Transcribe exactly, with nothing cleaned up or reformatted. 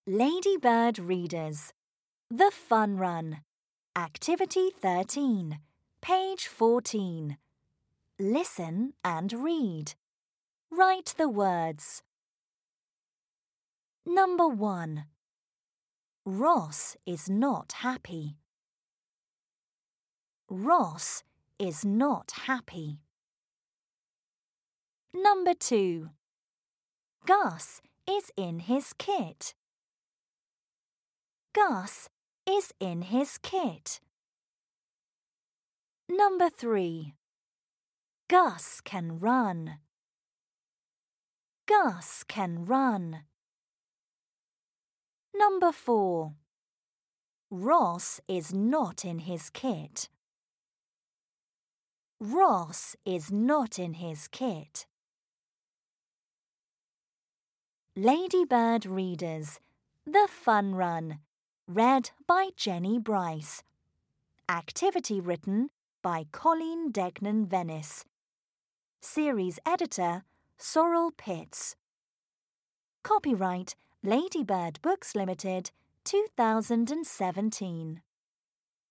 Ladybird Readers, The Fun Run, Activity thirteen, page fourteen. Listen and read. Write the words. Number one. Ross is not happy. Ross is not happy. Number two. Gus is in his kit. Gus is in his kit. Number three. Gus can run. Gus can run. Number four. Ross is not in his kit. Ross is not in his kit. Ladybird Readers, The Fun Run, read by Jenny Bryce. Activity written by Colleen Degnan Venice. Series editor, Sorrel Pitts. Copyright Ladybird Books Limited, two thousand seventeen.